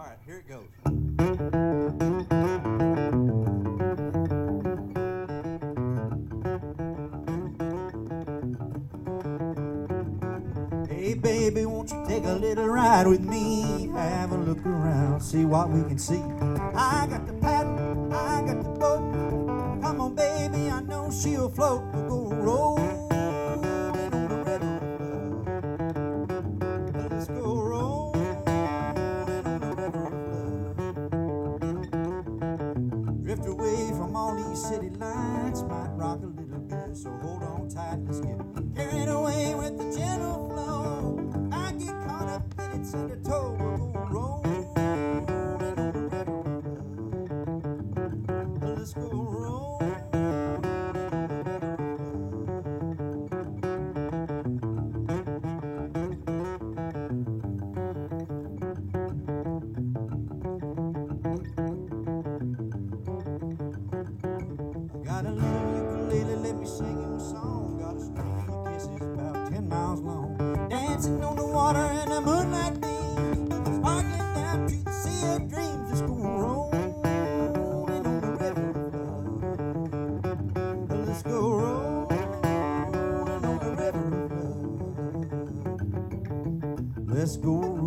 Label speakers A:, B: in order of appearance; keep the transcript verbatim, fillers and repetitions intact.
A: All right, here it goes. Hey baby, won't you take a little ride with me? Have a look around, see what we can see. I got the paddle, I got the boat. Come on baby, I know she'll float. We'll go rolling on the river of love. Let's go rolling on the river of love. Drift away from all these city lights, might rock a little bit, so hold on tight, let's get carried away with the gentle flow. I get caught up in its undertow. We'll go rolling on the river of love. Let's go rolling on the river of love. Got a little ukulele, let me sing you a song. Got a string of kisses about ten miles long. Dancing on the water and the moonlight beams, sparkling down to the sea of dreams. Let's go rolling on the river of love. Let's go rolling on the river of love. Let's go